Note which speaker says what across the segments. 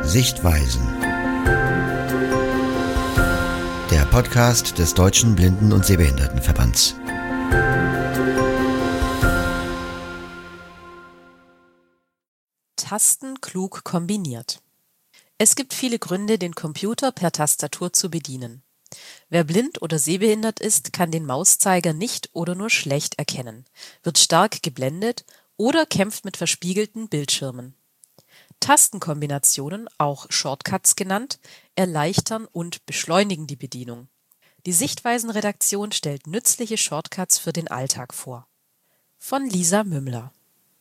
Speaker 1: Sichtweisen. Der Podcast des Deutschen Blinden- und Sehbehindertenverbands.
Speaker 2: Tasten klug kombiniert. Es gibt viele Gründe, den Computer per Tastatur zu bedienen. Wer blind oder sehbehindert ist, kann den Mauszeiger nicht oder nur schlecht erkennen, wird stark geblendet oder kämpft mit verspiegelten Bildschirmen. Tastenkombinationen, auch Shortcuts genannt, erleichtern und beschleunigen die Bedienung. Die Sichtweisen-Redaktion stellt nützliche Shortcuts für den Alltag vor. Von Lisa Mümmler.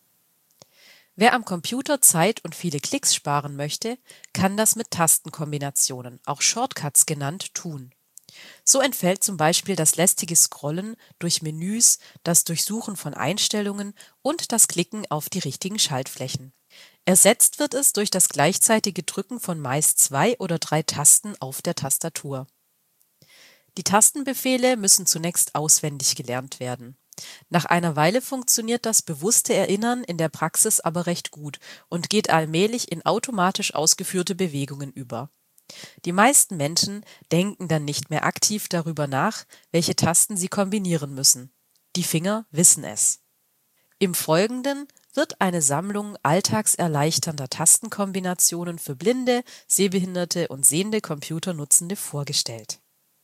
Speaker 2: Wer am Computer Zeit und viele Klicks sparen möchte, kann das mit Tastenkombinationen, auch Shortcuts genannt, tun. So entfällt zum Beispiel das lästige Scrollen durch Menüs, das Durchsuchen von Einstellungen und das Klicken auf die richtigen Schaltflächen. Ersetzt wird es durch das gleichzeitige Drücken von meist 2 oder 3 Tasten auf der Tastatur. Die Tastenbefehle müssen zunächst auswendig gelernt werden. Nach einer Weile funktioniert das bewusste Erinnern in der Praxis aber recht gut und geht allmählich in automatisch ausgeführte Bewegungen über. Die meisten Menschen denken dann nicht mehr aktiv darüber nach, welche Tasten sie kombinieren müssen. Die Finger wissen es. Im Folgenden wird eine Sammlung alltagserleichternder Tastenkombinationen für blinde, sehbehinderte und sehende Computernutzende vorgestellt.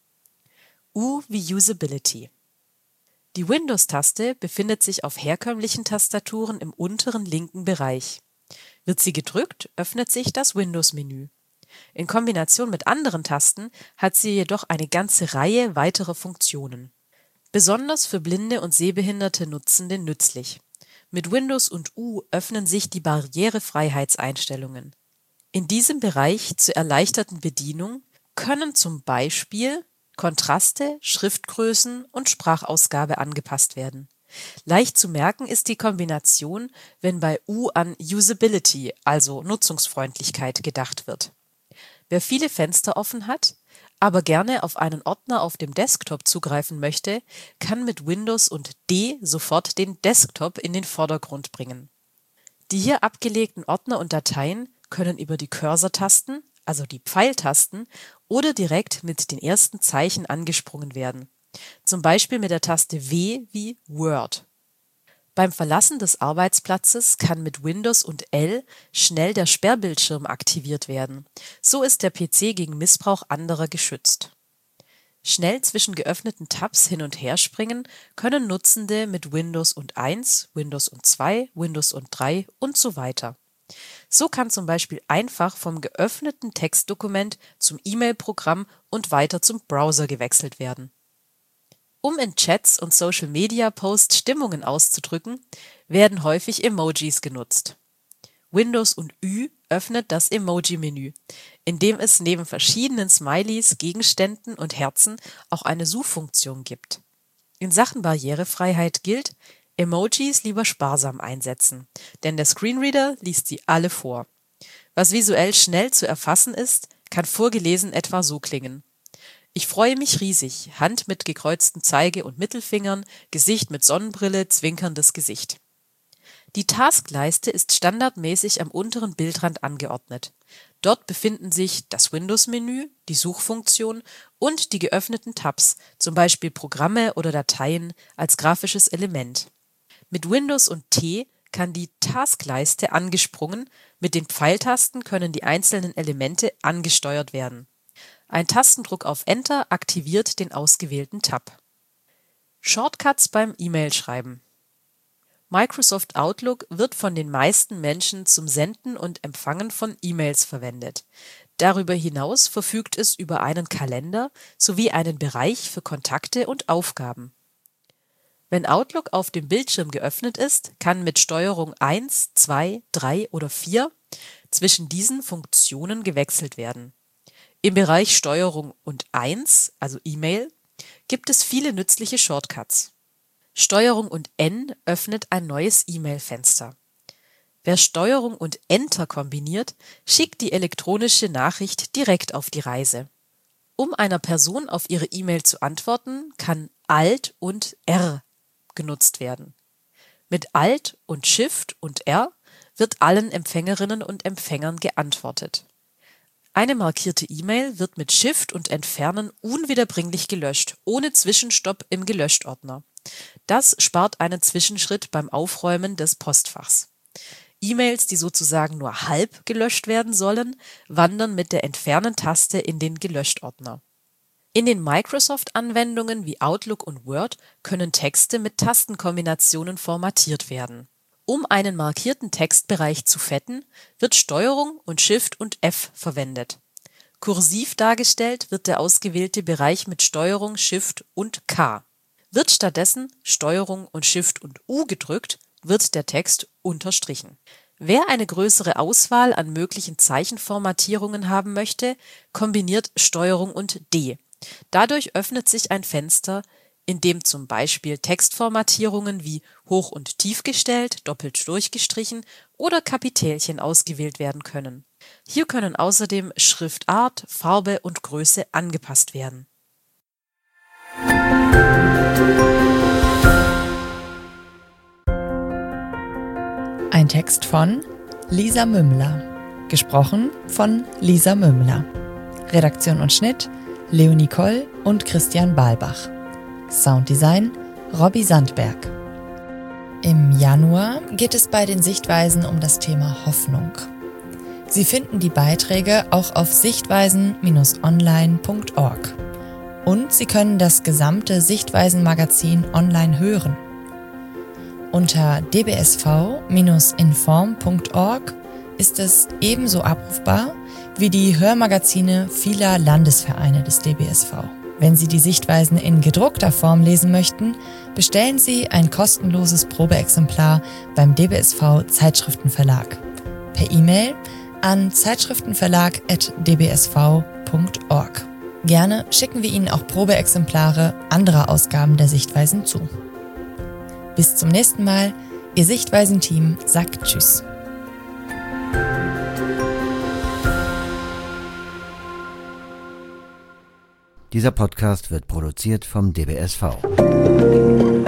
Speaker 2: U wie Usability. Die Windows-Taste befindet sich auf herkömmlichen Tastaturen im unteren linken Bereich. Wird sie gedrückt, öffnet sich das Windows-Menü. In Kombination mit anderen Tasten hat sie jedoch eine ganze Reihe weiterer Funktionen. Besonders für blinde und sehbehinderte Nutzende nützlich. Mit Windows und U öffnen sich die Barrierefreiheitseinstellungen. In diesem Bereich zur erleichterten Bedienung können zum Beispiel Kontraste, Schriftgrößen und Sprachausgabe angepasst werden. Leicht zu merken ist die Kombination, wenn bei U an Usability, also Nutzungsfreundlichkeit, gedacht wird. Wer viele Fenster offen hat, aber gerne auf einen Ordner auf dem Desktop zugreifen möchte, kann mit Windows und D sofort den Desktop in den Vordergrund bringen. Die hier abgelegten Ordner und Dateien können über die Cursor-Tasten, also die Pfeiltasten, oder direkt mit den ersten Zeichen angesprungen werden, zum Beispiel mit der Taste W wie Word. Beim Verlassen des Arbeitsplatzes kann mit Windows und L schnell der Sperrbildschirm aktiviert werden. So ist der PC gegen Missbrauch anderer geschützt. Schnell zwischen geöffneten Tabs hin und her springen können Nutzende mit Windows und 1, Windows und 2, Windows und 3 und so weiter. So kann zum Beispiel einfach vom geöffneten Textdokument zum E-Mail-Programm und weiter zum Browser gewechselt werden. Um in Chats und Social-Media-Posts Stimmungen auszudrücken, werden häufig Emojis genutzt. Windows und Ü öffnet das Emoji-Menü, in dem es neben verschiedenen Smileys, Gegenständen und Herzen auch eine Suchfunktion gibt. In Sachen Barrierefreiheit gilt: Emojis lieber sparsam einsetzen, denn der Screenreader liest sie alle vor. Was visuell schnell zu erfassen ist, kann vorgelesen etwa so klingen: Ich freue mich riesig, Hand mit gekreuzten Zeige- und Mittelfingern, Gesicht mit Sonnenbrille, zwinkerndes Gesicht. Die Taskleiste ist standardmäßig am unteren Bildrand angeordnet. Dort befinden sich das Windows-Menü, die Suchfunktion und die geöffneten Tabs, zum Beispiel Programme oder Dateien als grafisches Element. Mit Windows und T kann die Taskleiste angesprungen, mit den Pfeiltasten können die einzelnen Elemente angesteuert werden. Ein Tastendruck auf Enter aktiviert den ausgewählten Tab. Shortcuts beim E-Mail-Schreiben. Microsoft Outlook wird von den meisten Menschen zum Senden und Empfangen von E-Mails verwendet. Darüber hinaus verfügt es über einen Kalender sowie einen Bereich für Kontakte und Aufgaben. Wenn Outlook auf dem Bildschirm geöffnet ist, kann mit Steuerung 1, 2, 3 oder 4 zwischen diesen Funktionen gewechselt werden. Im Bereich Steuerung und 1, also E-Mail, gibt es viele nützliche Shortcuts. Steuerung und N öffnet ein neues E-Mail-Fenster. Wer Steuerung und Enter kombiniert, schickt die elektronische Nachricht direkt auf die Reise. Um einer Person auf ihre E-Mail zu antworten, kann Alt und R genutzt werden. Mit Alt und Shift und R wird allen Empfängerinnen und Empfängern geantwortet. Eine markierte E-Mail wird mit Shift und Entfernen unwiederbringlich gelöscht, ohne Zwischenstopp im Gelöscht-Ordner. Das spart einen Zwischenschritt beim Aufräumen des Postfachs. E-Mails, die sozusagen nur halb gelöscht werden sollen, wandern mit der Entfernen-Taste in den Gelöscht-Ordner. In den Microsoft-Anwendungen wie Outlook und Word können Texte mit Tastenkombinationen formatiert werden. Um einen markierten Textbereich zu fetten, wird Steuerung und Shift und F verwendet. Kursiv dargestellt wird der ausgewählte Bereich mit Steuerung, Shift und K. Wird stattdessen Steuerung und Shift und U gedrückt, wird der Text unterstrichen. Wer eine größere Auswahl an möglichen Zeichenformatierungen haben möchte, kombiniert Steuerung und D. Dadurch öffnet sich ein Fenster, in dem zum Beispiel Textformatierungen wie hoch- und tief gestellt, doppelt durchgestrichen oder Kapitelchen ausgewählt werden können. Hier können außerdem Schriftart, Farbe und Größe angepasst werden.
Speaker 3: Ein Text von Lisa Mümmler, gesprochen von Lisa Mümmler. Redaktion und Schnitt Leonie Koll und Christian Balbach. Sounddesign Robby Sandberg. Im Januar geht es bei den Sichtweisen um das Thema Hoffnung. Sie finden die Beiträge auch auf sichtweisen-online.org. Und Sie können das gesamte Sichtweisen-Magazin online hören. Unter dbsv-inform.org ist es ebenso abrufbar wie die Hörmagazine vieler Landesvereine des DBSV. Wenn Sie die Sichtweisen in gedruckter Form lesen möchten, bestellen Sie ein kostenloses Probeexemplar beim DBSV Zeitschriftenverlag per E-Mail an zeitschriftenverlag@dbsv.org. Gerne schicken wir Ihnen auch Probeexemplare anderer Ausgaben der Sichtweisen zu. Bis zum nächsten Mal, Ihr Sichtweisen-Team sagt Tschüss.
Speaker 1: Dieser Podcast wird produziert vom DBSV.